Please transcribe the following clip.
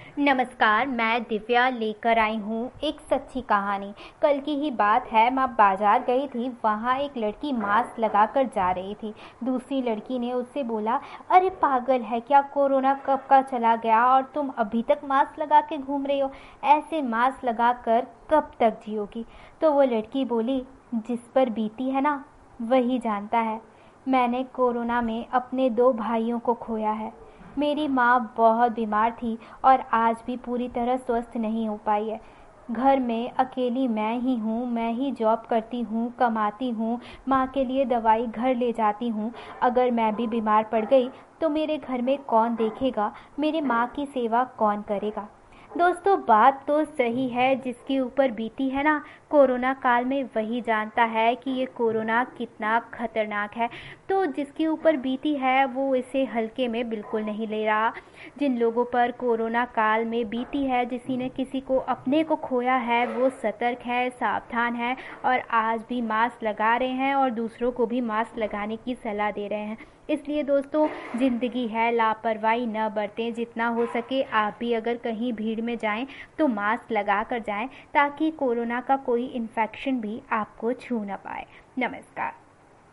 नमस्कार, मैं दिव्या लेकर आई हूँ एक सच्ची कहानी। कल की ही बात है, मैं बाजार गई थी। वहाँ एक लड़की मास्क लगाकर जा रही थी। दूसरी लड़की ने उससे बोला, अरे पागल है क्या, कोरोना कब का चला गया और तुम अभी तक मास्क लगा के घूम रही हो। ऐसे मास्क लगाकर कब तक जियोगी। तो वो लड़की बोली, जिस पर बीती है ना वही जानता है। मैंने कोरोना में अपने 2 भाइयों को खोया है। मेरी माँ बहुत बीमार थी और आज भी पूरी तरह स्वस्थ नहीं हो पाई है। घर में अकेली मैं ही हूँ, मैं ही जॉब करती हूँ, कमाती हूँ, माँ के लिए दवाई घर ले जाती हूँ। अगर मैं भी बीमार पड़ गई तो मेरे घर में कौन देखेगा, मेरी माँ की सेवा कौन करेगा। दोस्तों, बात तो सही है, जिसके ऊपर बीती है ना कोरोना काल में वही जानता है कि ये कोरोना कितना खतरनाक है। तो जिसके ऊपर बीती है वो इसे हल्के में बिल्कुल नहीं ले रहा। जिन लोगों पर कोरोना काल में बीती है, किसी ने किसी को अपने को खोया है, वो सतर्क है, सावधान है और आज भी मास्क लगा रहे हैं और दूसरों को भी मास्क लगाने की सलाह दे रहे हैं। इसलिए दोस्तों, ज़िंदगी है, लापरवाही न बरतें। जितना हो सके आप भी अगर कहीं भीड़ में जाएं तो मास्क लगा कर जाएं, ताकि कोरोना का कोई इन्फेक्शन भी आपको छू न पाए। नमस्कार।